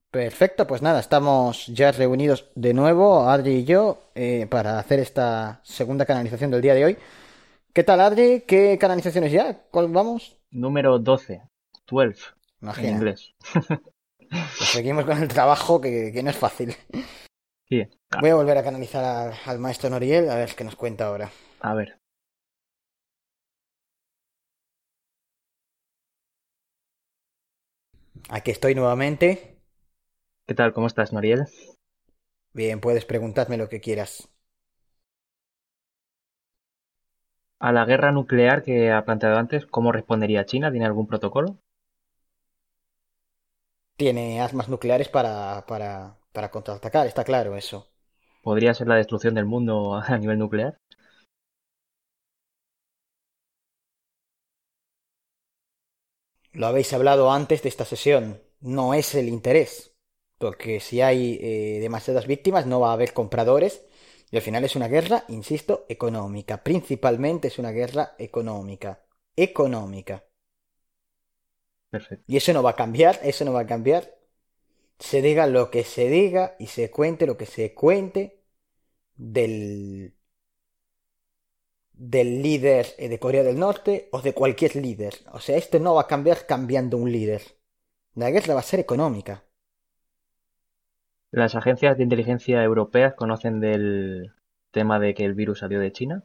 Perfecto, pues nada, estamos ya reunidos de nuevo, Adri y yo, para hacer esta segunda canalización del día de hoy. ¿Qué tal, Adri? ¿Qué canalizaciones ya? ¿Cuál vamos? Número 12, 12 en Imagina, inglés. pues seguimos con el trabajo que no es fácil. Sí, a, Voy a volver a canalizar al maestro Noriel a ver qué nos cuenta ahora. a ver. Aquí estoy nuevamente. ¿Qué tal? ¿Cómo estás, Noriel? Bien, puedes preguntarme lo que quieras. A la guerra nuclear que ha planteado antes, ¿cómo respondería China? ¿Tiene algún protocolo? Tiene armas nucleares para contraatacar, está claro eso. ¿Podría ser la destrucción del mundo a nivel nuclear? Lo habéis hablado antes de esta sesión. No es el interés. Porque si hay demasiadas víctimas no va a haber compradores. Y al final es una guerra, insisto, económica. Principalmente es una guerra económica. Económica. Perfecto. Y eso no va a cambiar, eso no va a cambiar. Se diga lo que se diga y se cuente lo que se cuente del, del líder de Corea del Norte o de cualquier líder. O sea, esto no va a cambiar cambiando un líder. La guerra va a ser económica. ¿Las agencias de inteligencia europeas conocen del tema de que el virus salió de China?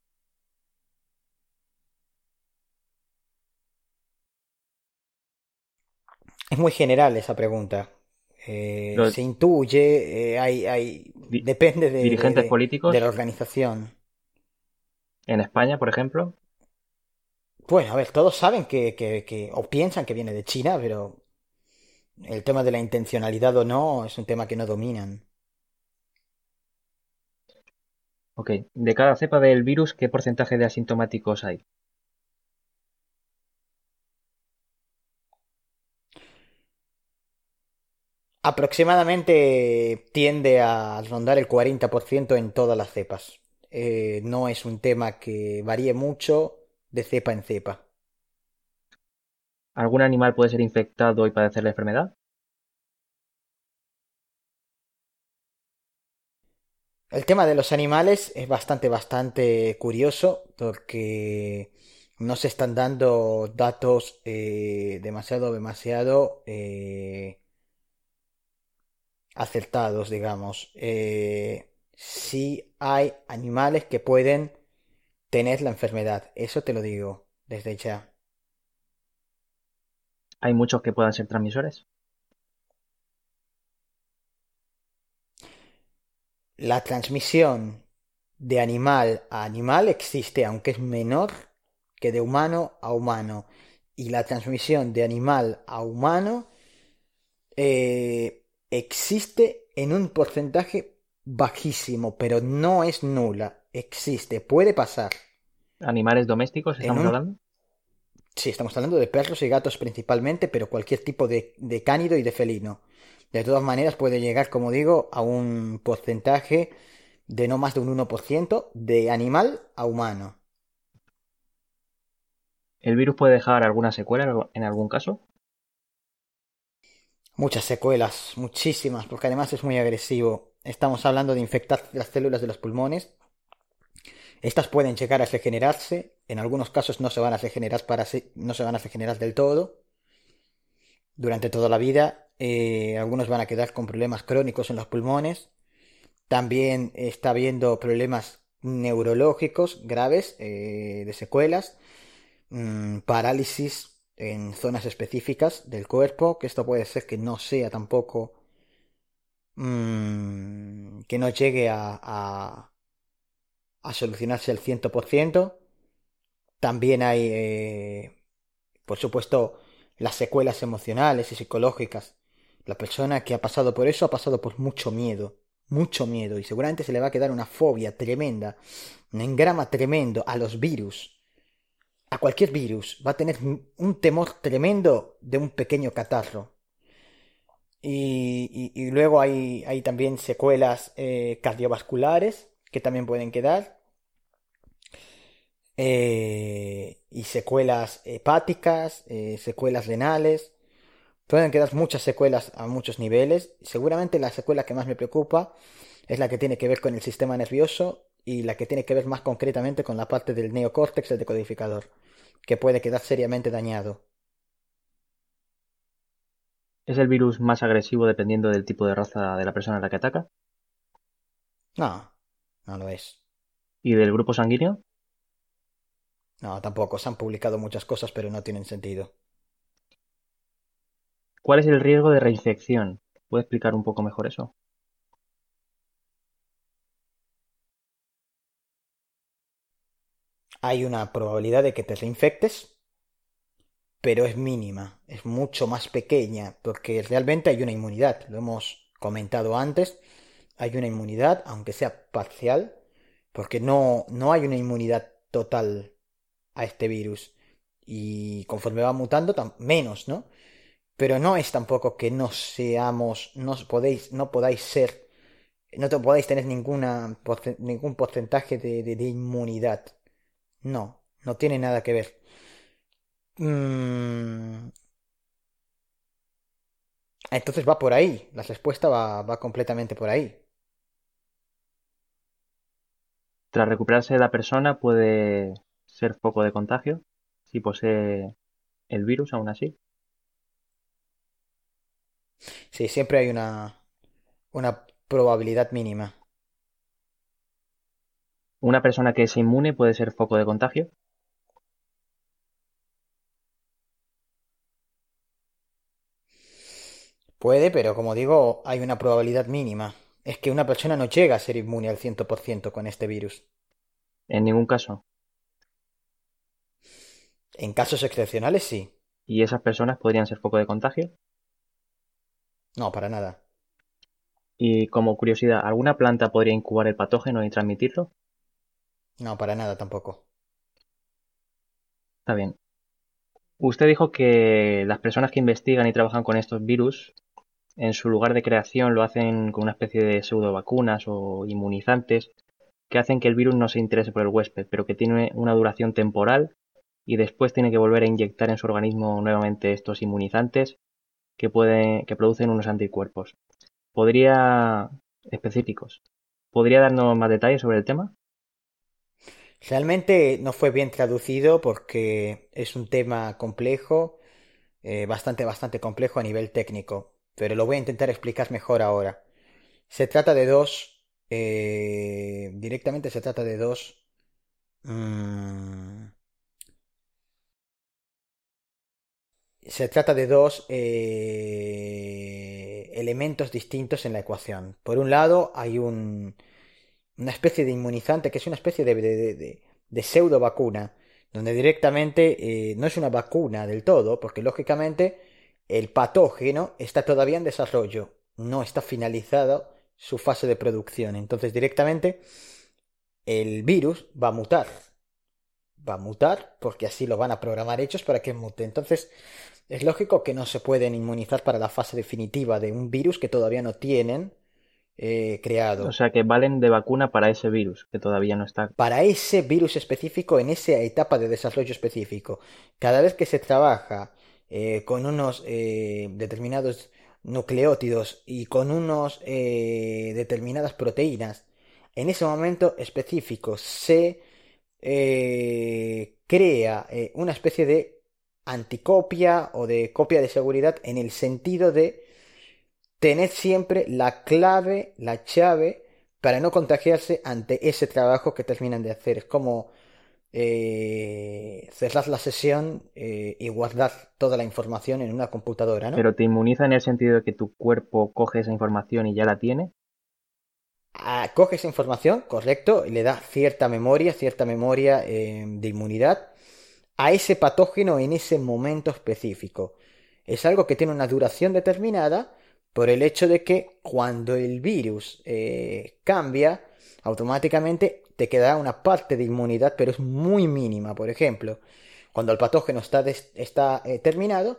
Es muy general esa pregunta. ¿Los Se intuye, di- depende dirigentes de la políticos organización. en España, por ejemplo? Bueno, a ver, todos saben o piensan que viene de China, pero el tema de la intencionalidad o no es un tema que no dominan. Ok. De cada cepa del virus, ¿qué porcentaje de asintomáticos hay? Aproximadamente tiende a rondar el 40% en todas las cepas. No es un tema que varíe mucho de cepa en cepa. ¿Algún animal puede ser infectado y padecer la enfermedad? El tema de los animales es bastante curioso porque no se están dando datos demasiado acertados, digamos. Sí hay animales que pueden tener la enfermedad, eso te lo digo desde ya. ¿Hay muchos que puedan ser transmisores? La transmisión de animal a animal existe, aunque es menor que de humano a humano. Y la transmisión de animal a humano existe en un porcentaje bajísimo, pero no es nula. Existe, puede pasar. ¿Animales domésticos En estamos un... hablando? Sí, estamos hablando de perros y gatos principalmente, pero cualquier tipo de cánido y de felino. De todas maneras, puede llegar, como digo, a un porcentaje de no más de un 1% de animal a humano. ¿El virus puede dejar alguna secuela en algún caso? Muchas secuelas, muchísimas, porque además es muy agresivo. Estamos hablando de infectar las células de los pulmones. Estas pueden llegar a regenerarse, en algunos casos no se van a regenerar no se van a regenerar del todo durante toda la vida. Algunos van a quedar con problemas crónicos en los pulmones. También está habiendo problemas neurológicos graves de secuelas, parálisis en zonas específicas del cuerpo, que esto puede ser que no sea tampoco, que no llegue a solucionarse al 100%. También hay, por supuesto, las secuelas emocionales y psicológicas. La persona que ha pasado por eso ha pasado por mucho miedo, y seguramente se le va a quedar una fobia tremenda, un engrama tremendo a los virus, a cualquier virus. Va a tener un temor tremendo de un pequeño catarro. Y luego hay también secuelas cardiovasculares que también pueden quedar. Y secuelas hepáticas, secuelas renales. Pueden quedar muchas secuelas a muchos niveles. Seguramente la secuela que más me preocupa es la que tiene que ver con el sistema nervioso y la que tiene que ver más concretamente con la parte del neocórtex del decodificador, que puede quedar seriamente dañado. ¿Es el virus más agresivo dependiendo del tipo de raza de la persona a la que ataca? No, no lo es. ¿Y del grupo sanguíneo? No, tampoco. Se han publicado muchas cosas, pero no tienen sentido. ¿Cuál es el riesgo de reinfección? ¿Puede explicar un poco mejor eso? Hay una probabilidad de que te reinfectes, pero es mínima, es mucho más pequeña, porque realmente hay una inmunidad, lo hemos comentado antes, hay una inmunidad, aunque sea parcial, porque no hay una inmunidad total a este virus. Y conforme va mutando, menos, ¿no? Pero no es tampoco que no seamos, no podáis ser, podáis tener ningún porcentaje de inmunidad. No, no tiene nada que ver. Mm, entonces va por ahí, la respuesta va completamente por ahí. Tras recuperarse la persona puede ser foco de contagio si posee el virus aún así. Sí, siempre hay una probabilidad mínima. Una persona que es inmune puede ser foco de contagio. Puede, pero como digo, hay una probabilidad mínima. Es que una persona no llega a ser inmune al 100% con este virus. En ningún caso. En casos excepcionales, sí. Y esas personas podrían ser foco de contagio. No, para nada. Y como curiosidad, ¿alguna planta podría incubar el patógeno y transmitirlo? No, para nada tampoco. Está bien. Usted dijo que las personas que investigan y trabajan con estos virus, en su lugar de creación lo hacen con una especie de pseudo vacunas o inmunizantes que hacen que el virus no se interese por el huésped, pero que tiene una duración temporal y después tiene que volver a inyectar en su organismo nuevamente estos inmunizantes que producen unos anticuerpos. ¿Podría específicos? ¿Podría darnos más detalles sobre el tema? Realmente no fue bien traducido porque es un tema complejo, bastante complejo a nivel técnico, pero lo voy a intentar explicar mejor ahora. Se trata de directamente se trata de mm, se trata de dos elementos distintos en la ecuación. Por un lado, hay una especie de inmunizante que es una especie de pseudo vacuna, donde directamente no es una vacuna del todo, porque lógicamente el patógeno está todavía en desarrollo, no está finalizado su fase de producción. Entonces directamente el virus va a mutar porque así lo van a programar hechos para que mute. Entonces es lógico que no se pueden inmunizar para la fase definitiva de un virus que todavía no tienen O creado. sea, que valen de vacuna para ese virus que todavía no está. Para ese virus específico en esa etapa de desarrollo específico. Cada vez que se trabaja con unos determinados nucleótidos y con unos determinadas proteínas, en ese momento específico se crea una especie de anticopia o de copia de seguridad en el sentido de tener siempre la clave, la llave, para no contagiarse ante ese trabajo que terminan de hacer. Es como cerrar la sesión y guardar toda la información en una computadora, ¿no? Pero te inmuniza en el sentido de que tu cuerpo coge esa información y ya la tiene. Coge esa información, correcto, y le da cierta memoria de inmunidad a ese patógeno en ese momento específico. Es algo que tiene una duración determinada por el hecho de que cuando el virus cambia, automáticamente te quedará una parte de inmunidad, pero es muy mínima. Por ejemplo, cuando el patógeno está terminado,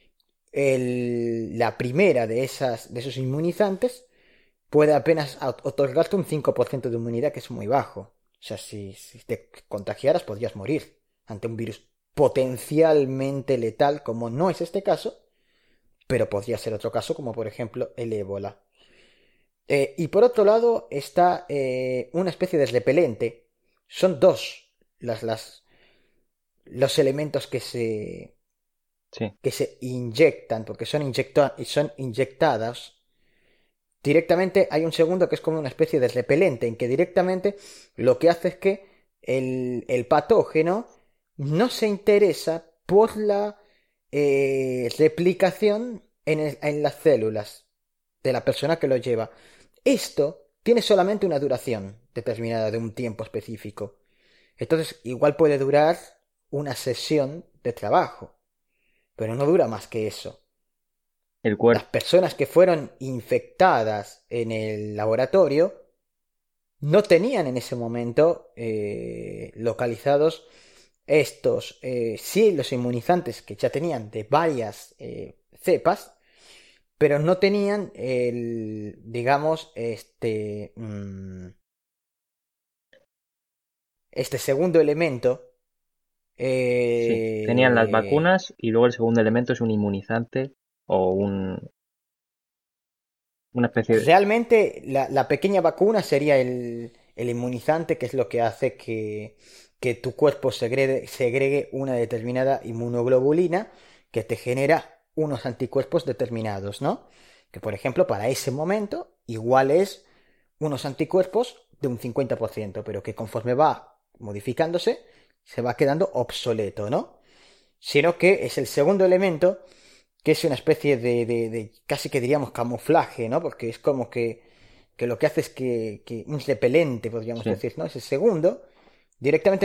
la primera de esos inmunizantes puede apenas otorgarte un 5% de inmunidad, que es muy bajo. O sea, si te contagiaras podrías morir ante un virus potencialmente letal, como no es este caso, pero podría ser otro caso, como por ejemplo el ébola. Y por otro lado está una especie de repelente. Son dos los elementos Sí, que se inyectan, porque son inyectadas directamente. Hay un segundo que es como una especie de repelente, en que directamente lo que hace es que el patógeno no se interesa por la replicación en las células de la persona que lo lleva. Esto tiene solamente una duración determinada de un tiempo específico. Entonces, igual puede durar una sesión de trabajo, pero no dura más que eso. el Las cuerpo. personas que fueron infectadas en el laboratorio no tenían en ese momento localizados estos, sí, los inmunizantes que ya tenían de varias cepas, pero no tenían digamos, este segundo elemento. Sí, tenían las eh, vacunas y luego el segundo elemento es un inmunizante o una especie de... Realmente la pequeña vacuna sería el inmunizante, que es lo que hace que tu cuerpo segregue una determinada inmunoglobulina que te genera unos anticuerpos determinados, ¿no? Que por ejemplo para ese momento igual es unos anticuerpos de un 50%, pero que conforme va modificándose se va quedando obsoleto, ¿no? Sino que es el segundo elemento que es una especie de casi que diríamos camuflaje, ¿no? Porque es como que lo que hace es que un repelente, podríamos Sí, decir, ¿no? Ese segundo, directamente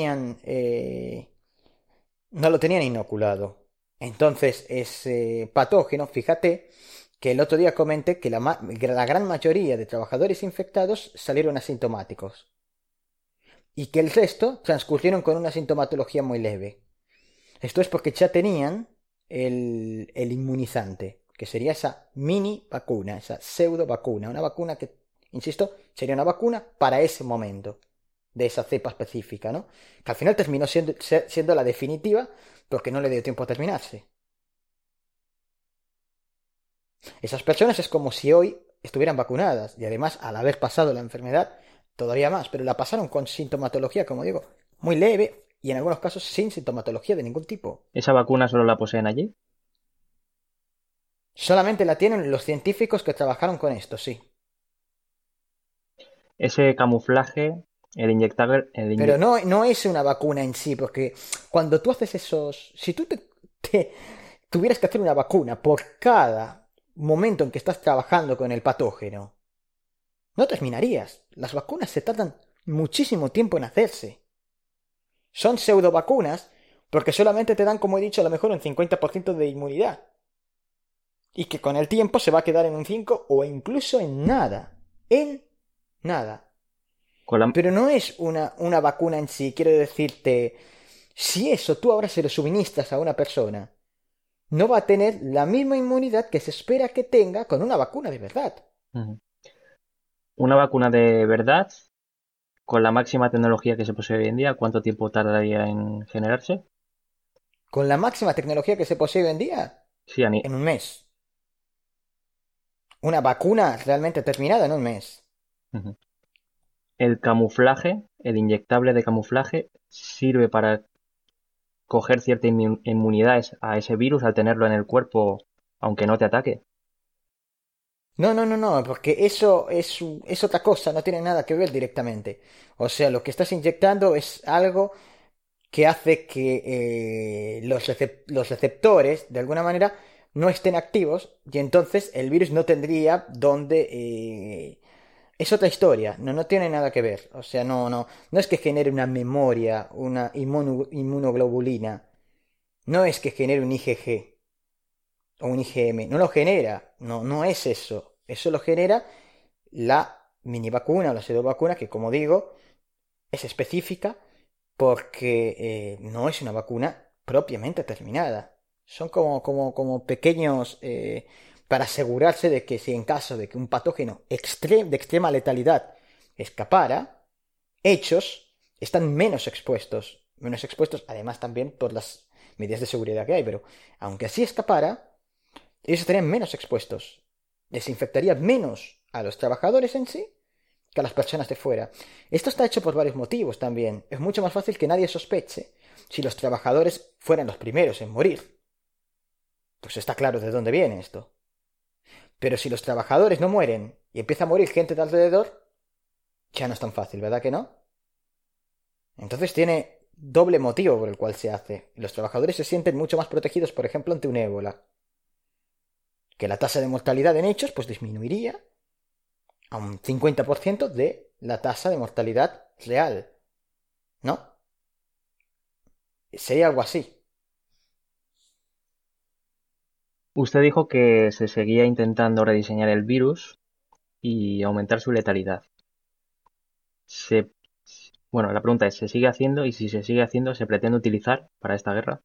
no lo tenían inoculado. Entonces, ese patógeno, fíjate que el otro día comenté que la gran mayoría de trabajadores infectados salieron asintomáticos y que el resto transcurrieron con una sintomatología muy leve. Esto es porque ya tenían el inmunizante, que sería esa mini vacuna, esa pseudo vacuna, una vacuna que, insisto, sería una vacuna para ese momento, de esa cepa específica, ¿no? Que al final terminó siendo la definitiva porque no le dio tiempo a terminarse. Esas personas es como si hoy estuvieran vacunadas y además al haber pasado la enfermedad todavía más, pero la pasaron con sintomatología, como digo, muy leve y en algunos casos sin sintomatología de ningún tipo. esa vacuna solo la poseen allí. Solamente la tienen los científicos que trabajaron con esto, sí. Ese camuflaje, el inyectable, Pero no es una vacuna en sí, porque cuando tú haces esos... Si tú tuvieras que hacer una vacuna por cada momento en que estás trabajando con el patógeno, no terminarías. Las vacunas se tardan muchísimo tiempo en hacerse. Son pseudo vacunas porque solamente te dan, como he dicho, a lo mejor un 50% de inmunidad. Y que con el tiempo se va a quedar en un 5 o incluso en nada. En nada. con la, Pero no es una vacuna en sí, quiero decirte, si eso tú ahora se lo suministras a una persona, no va a tener la misma inmunidad que se espera que tenga con una vacuna de verdad. Ujú. Una vacuna de verdad, con la máxima tecnología que se posee hoy en día, ¿cuánto tiempo tardaría en generarse? Con la máxima tecnología que se posee hoy en día, Sí, en un mes. Una vacuna realmente terminada en un mes. ujú. El camuflaje, el inyectable de camuflaje, sirve para coger cierta inmunidad a ese virus al tenerlo en el cuerpo, aunque no te ataque. No, porque eso es otra cosa, no tiene nada que ver directamente. O sea, lo que estás inyectando es algo que hace que los receptores, de alguna manera, no estén activos y entonces el virus no tendría donde... es otra historia, no tiene nada que ver. O sea, no es que genere una memoria, una inmunoglobulina, no es que genere un IgG o un IgM, no lo genera, no es eso. Eso lo genera la mini vacuna o la pseudovacuna que, como digo, es específica porque no es una vacuna propiamente terminada. Son como pequeños para asegurarse de que si en caso de que un patógeno de extrema letalidad escapara, hechos están menos expuestos además también por las medidas de seguridad que hay, pero aunque así escapara, ellos estarían menos expuestos. Desinfectaría menos a los trabajadores en sí que a las personas de fuera. Esto está hecho por varios motivos también. Es mucho más fácil que nadie sospeche si los trabajadores fueran los primeros en morir. Pues está claro de dónde viene esto. Pero si los trabajadores no mueren y empieza a morir gente de alrededor, ya no es tan fácil, ¿verdad que no? Entonces tiene doble motivo por el cual se hace. Los trabajadores se sienten mucho más protegidos, por ejemplo, ante un ébola. Que la tasa de mortalidad en hechos pues disminuiría a un 50% de la tasa de mortalidad real, ¿no? Sería algo así. Usted dijo que se seguía intentando rediseñar el virus y aumentar su letalidad. Se, bueno, la pregunta es, ¿se sigue haciendo? Y si se sigue haciendo, ¿se pretende utilizar para esta guerra?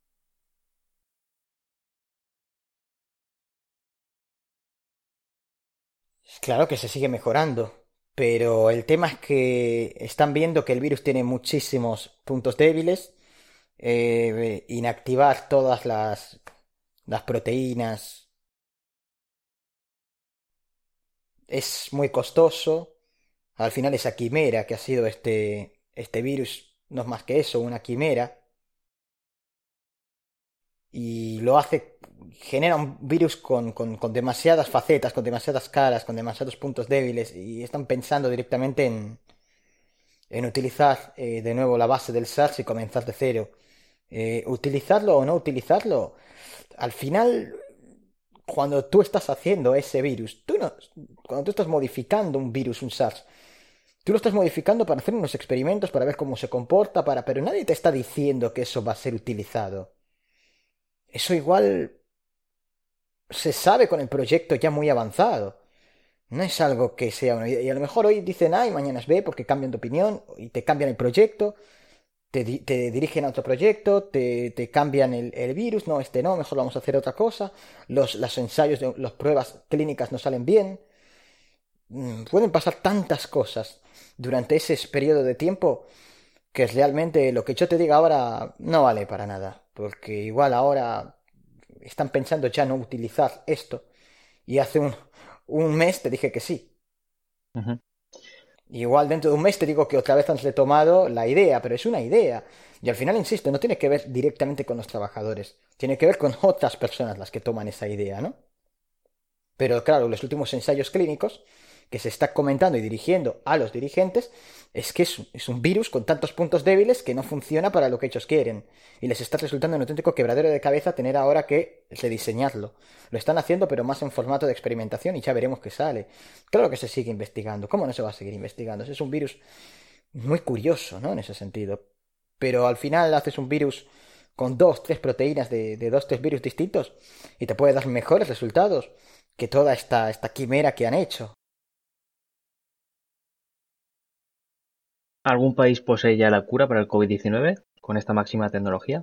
Claro que se sigue mejorando, pero el tema es que están viendo que el virus tiene muchísimos puntos débiles. Inactivar todas las proteínas es muy costoso. Al final esa quimera que ha sido este virus no es más que eso, una quimera. Y lo hace, genera un virus con demasiadas facetas, con demasiadas caras, con demasiados puntos débiles. Y están pensando directamente en utilizar de nuevo la base del SARS y comenzar de cero. Utilizarlo o no utilizarlo, al final, cuando tú estás haciendo ese virus, tú no, cuando tú estás modificando un virus, un SARS, tú lo estás modificando para hacer unos experimentos, para ver cómo se comporta, pero nadie te está diciendo que eso va a ser utilizado. Eso igual se sabe con el proyecto ya muy avanzado. No es algo que sea una idea. Y a lo mejor hoy dicen A y mañana es B porque cambian de opinión y te cambian el proyecto, te dirigen a otro proyecto, te cambian el virus, no, este no, mejor vamos a hacer otra cosa, los ensayos, las pruebas clínicas no salen bien. Pueden pasar tantas cosas durante ese periodo de tiempo que realmente lo que yo te diga ahora no vale para nada, porque igual ahora están pensando ya no utilizar esto y hace un mes te dije que sí. Ujú. Igual dentro de un mes te digo que otra vez han retomado la idea, pero es una idea. Y al final, insisto, no tiene que ver directamente con los trabajadores, tiene que ver con otras personas las que toman esa idea, ¿no? Pero claro, los últimos ensayos clínicos que se está comentando y dirigiendo a los dirigentes es que es un virus con tantos puntos débiles que no funciona para lo que ellos quieren. Y les está resultando un auténtico quebradero de cabeza tener ahora que rediseñarlo. Lo están haciendo, pero más en formato de experimentación y ya veremos qué sale. Claro que se sigue investigando. ¿Cómo no se va a seguir investigando? Es un virus muy curioso, ¿no? En ese sentido. Pero al final haces un virus con dos, tres proteínas de dos, tres virus distintos y te puede dar mejores resultados que toda esta quimera que han hecho. ¿Algún país posee ya la cura para el COVID-19 con esta máxima tecnología?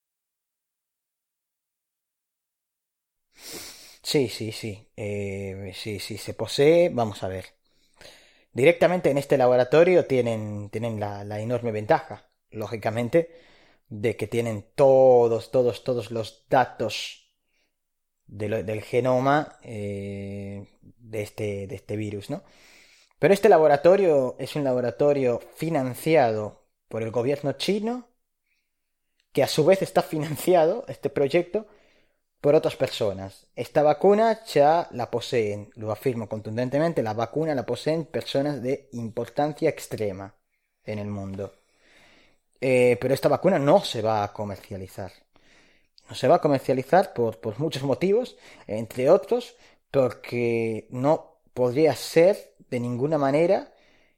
Sí, sí, sí. Sí, sí, se posee. Vamos a ver. Directamente en este laboratorio tienen la enorme ventaja, lógicamente, de que tienen todos los datos del genoma de este virus, ¿no? Pero este laboratorio es un laboratorio financiado por el gobierno chino, que a su vez está financiado, este proyecto, por otras personas. Esta vacuna ya la poseen, lo afirmo contundentemente, la vacuna la poseen personas de importancia extrema en el mundo. Pero esta vacuna no se va a comercializar. No se va a comercializar por muchos motivos, entre otros, porque no podría ser de ninguna manera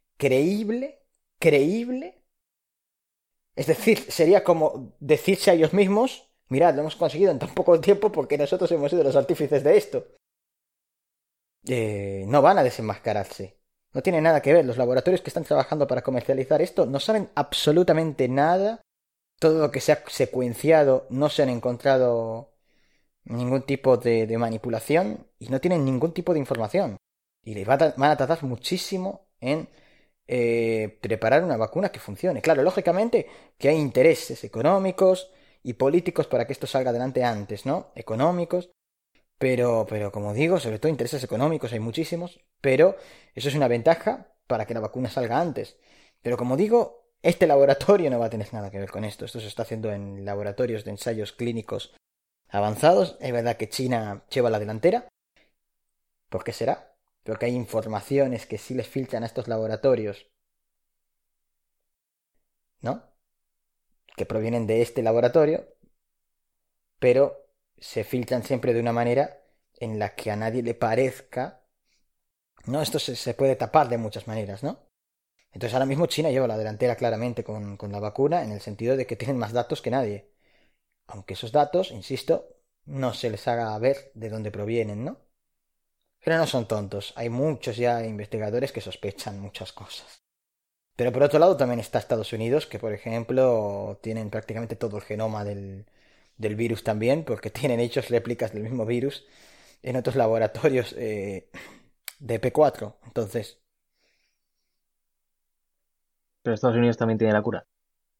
creíble. Es decir, sería como decirse a ellos mismos, mirad, lo hemos conseguido en tan poco tiempo porque nosotros hemos sido los artífices de esto. No van a desenmascararse. No tiene nada que ver. Los laboratorios que están trabajando para comercializar esto no saben absolutamente nada. Todo lo que se ha secuenciado no se han encontrado ningún tipo de manipulación y no tienen ningún tipo de información. Y les van a tardar muchísimo en preparar una vacuna que funcione. Claro, lógicamente que hay intereses económicos y políticos para que esto salga adelante antes, ¿no? Económicos, Pero como digo, sobre todo intereses económicos hay muchísimos, pero eso es una ventaja para que la vacuna salga antes. Pero como digo, este laboratorio no va a tener nada que ver con esto. Esto se está haciendo en laboratorios de ensayos clínicos avanzados. Es verdad que China lleva la delantera. ¿Por qué será? Porque hay informaciones que sí les filtran a estos laboratorios, ¿no? Que provienen de este laboratorio, pero se filtran siempre de una manera en la que a nadie le parezca. No, esto se puede tapar de muchas maneras, ¿no? Entonces ahora mismo China lleva la delantera claramente con la vacuna en el sentido de que tienen más datos que nadie. Aunque esos datos, insisto, no se les haga ver de dónde provienen, ¿no? Pero no son tontos. Hay muchos ya investigadores que sospechan muchas cosas. Pero por otro lado también está Estados Unidos, que por ejemplo tienen prácticamente todo el genoma del virus también, porque tienen hechos réplicas del mismo virus en otros laboratorios de P4. Entonces, Pero Estados Unidos también tiene la cura.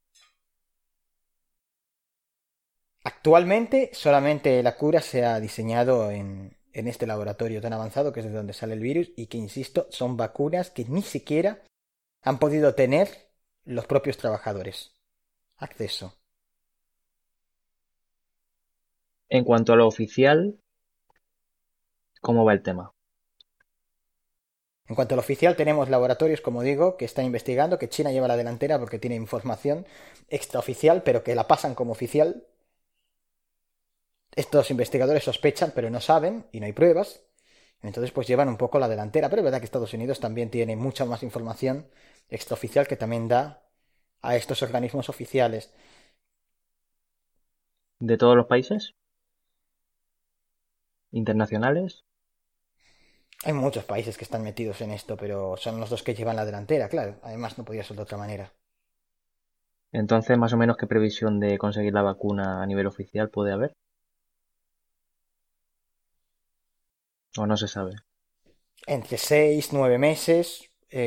actualmente solamente la cura se ha diseñado en este laboratorio tan avanzado que es de donde sale el virus y que, insisto, son vacunas que ni siquiera han podido tener los propios trabajadores acceso. En cuanto a lo oficial, ¿cómo va el tema? En cuanto al oficial, tenemos laboratorios, como digo, que están investigando, que China lleva la delantera porque tiene información extraoficial, pero que la pasan como oficial. Estos investigadores sospechan, pero no saben, y no hay pruebas. Entonces, pues llevan un poco la delantera. Pero es verdad que Estados Unidos también tiene mucha más información extraoficial que también da a estos organismos oficiales. ¿De todos los países internacionales? Hay muchos países que están metidos en esto, pero son los dos que llevan la delantera, claro. Además, no podía ser de otra manera. Entonces, más o menos, ¿qué previsión de conseguir la vacuna a nivel oficial puede haber? ¿O no se sabe? Entre 6, 9 meses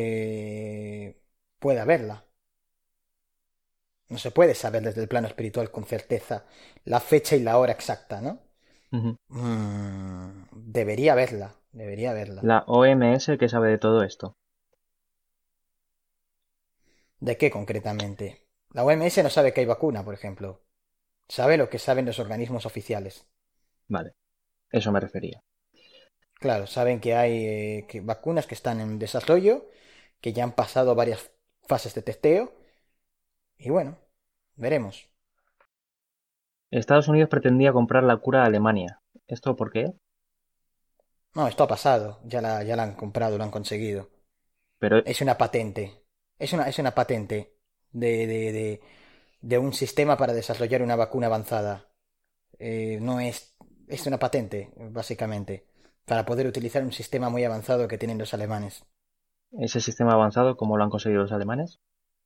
puede haberla. No se puede saber desde el plano espiritual con certeza la fecha y la hora exacta, ¿no? Ujú. Debería haberla, debería haberla. La OMS, ¿qué sabe de todo esto? ¿De qué concretamente? La OMS no sabe que hay vacuna, por ejemplo. Sabe lo que saben los organismos oficiales. Vale, eso me refería. Claro, saben que hay vacunas que están en desarrollo, que ya han pasado varias fases de testeo, y bueno, veremos. Estados Unidos pretendía comprar la cura a Alemania. ¿Esto por qué? No, esto ha pasado, ya la han comprado, lo han conseguido. Pero Es una patente. Es una patente de un sistema para desarrollar una vacuna avanzada. No es. Es una patente, básicamente. Para poder utilizar un sistema muy avanzado que tienen los alemanes. ese sistema avanzado, ¿cómo lo han conseguido los alemanes?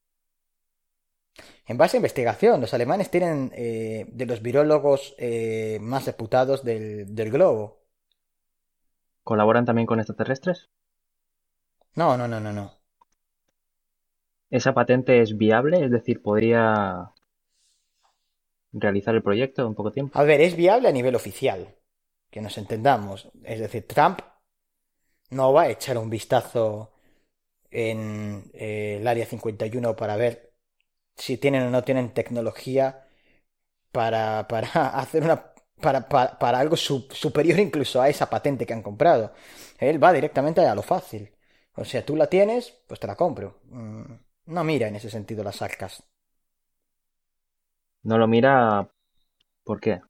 En base a investigación, los alemanes tienen de los virólogos más reputados del globo. ¿Colaboran también con extraterrestres? No, no, no, no, no. ¿Esa patente es viable? Es decir, ¿podría realizar el proyecto en poco tiempo? A ver, es viable a nivel oficial. Que nos entendamos. Es decir, Trump no va a echar un vistazo en el Área 51 para ver si tienen o no tienen tecnología para hacer para algo superior incluso a esa patente que han comprado. Él va directamente a lo fácil. O sea, tú la tienes, pues te la compro. No mira en ese sentido las arcas. No lo mira, ¿por qué?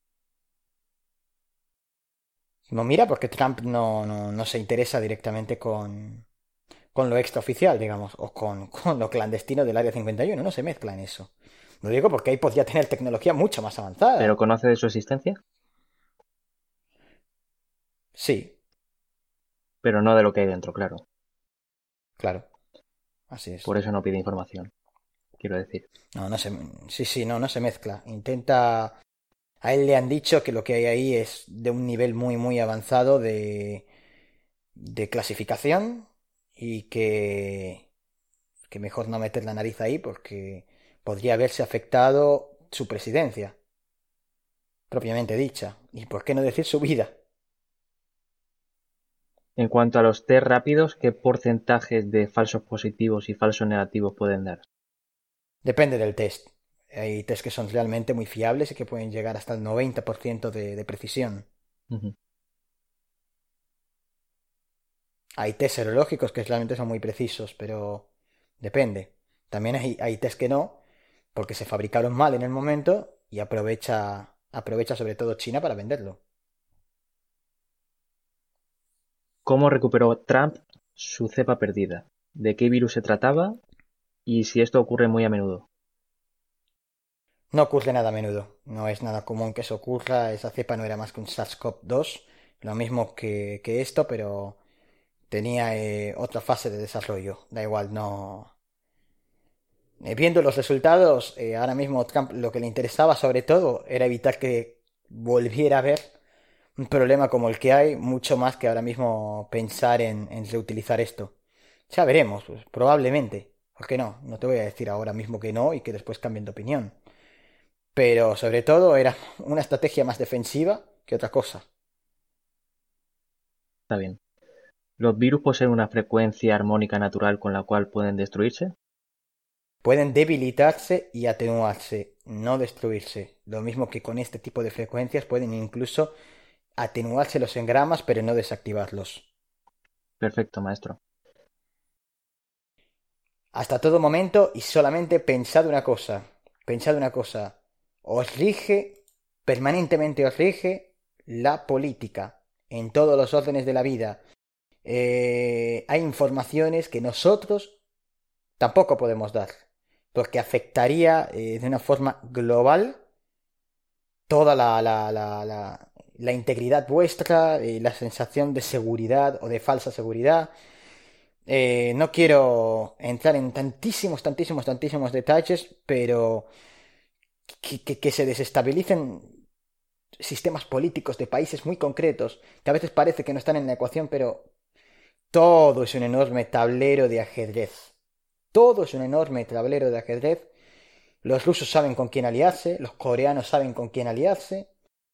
No mira porque Trump no se interesa directamente con lo extraoficial, digamos, o con lo clandestino del Área 51. No se mezcla en eso. Lo digo porque ahí podría tener tecnología mucho más ¿Pero avanzada. conoce de su existencia? Sí, Pero no de lo que hay dentro, claro. claro, así es. Por eso no pide información, quiero decir. No, no se, sí, sí, no se mezcla. Intenta, a él le han dicho que lo que hay ahí es de un nivel muy, muy avanzado de clasificación y que mejor no meter la nariz ahí porque podría haberse afectado su presidencia, propiamente dicha. ¿Y por qué no decir su vida? En cuanto a los test rápidos, ¿qué porcentajes de falsos positivos y falsos negativos pueden dar? Depende del test. Hay test que son realmente muy fiables y que pueden llegar hasta el 90% de precisión. Ujú. Hay test serológicos que realmente son muy precisos, pero depende. También hay test que no, porque se fabricaron mal en el momento y aprovecha sobre todo China para venderlo. ¿Cómo recuperó Trump su cepa perdida? ¿De qué virus se trataba? Y si esto ocurre muy a menudo. No ocurre nada a menudo, no es nada común que eso ocurra, esa cepa no era más que un SARS-CoV-2, lo mismo que esto, pero tenía otra fase de desarrollo, da igual, no. Viendo los resultados, ahora mismo Trump lo que le interesaba sobre todo era evitar que volviera a haber un problema como el que hay, mucho más que ahora mismo pensar en reutilizar esto. Ya veremos, pues, probablemente. ¿Por qué no? No te voy a decir ahora mismo que no y que después cambien de opinión. Pero sobre todo era una estrategia más defensiva que otra cosa. Está bien. ¿Los virus poseen una frecuencia armónica natural con la cual pueden destruirse? Pueden debilitarse y atenuarse, no destruirse. Lo mismo que con este tipo de frecuencias pueden incluso atenuarse los engramas pero no desactivarlos. Perfecto, maestro. Hasta todo momento y solamente pensad una cosa, os rige, permanentemente os rige la política en todos los órdenes de la vida. Hay informaciones que nosotros tampoco podemos dar, porque afectaría de una forma global toda la integridad vuestra, la sensación de seguridad o de falsa seguridad. No quiero entrar en tantísimos detalles, pero que se desestabilicen sistemas políticos de países muy concretos, que a veces parece que no están en la ecuación, pero todo es un enorme tablero de ajedrez. Todo es un enorme tablero de ajedrez. Los rusos saben con quién aliarse, los coreanos saben con quién aliarse,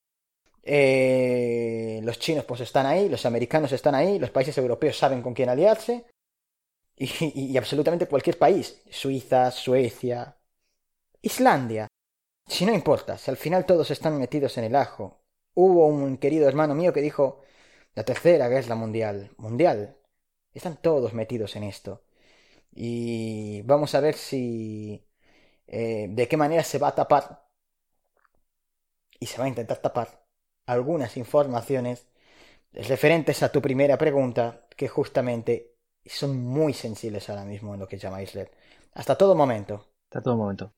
los chinos pues están ahí, los americanos están ahí, los países europeos saben con quién aliarse, y absolutamente cualquier país, Suiza, Suecia, Islandia, si no importa, si al final todos están metidos en el ajo. Hubo un querido hermano mío que dijo, la tercera guerra mundial, están todos metidos en esto. Y vamos a ver si, de qué manera se va a tapar, y se va a intentar tapar, algunas informaciones referentes a tu primera pregunta, que justamente son muy sensibles ahora mismo en lo que llamáis red. Hasta todo momento. Está todo momento.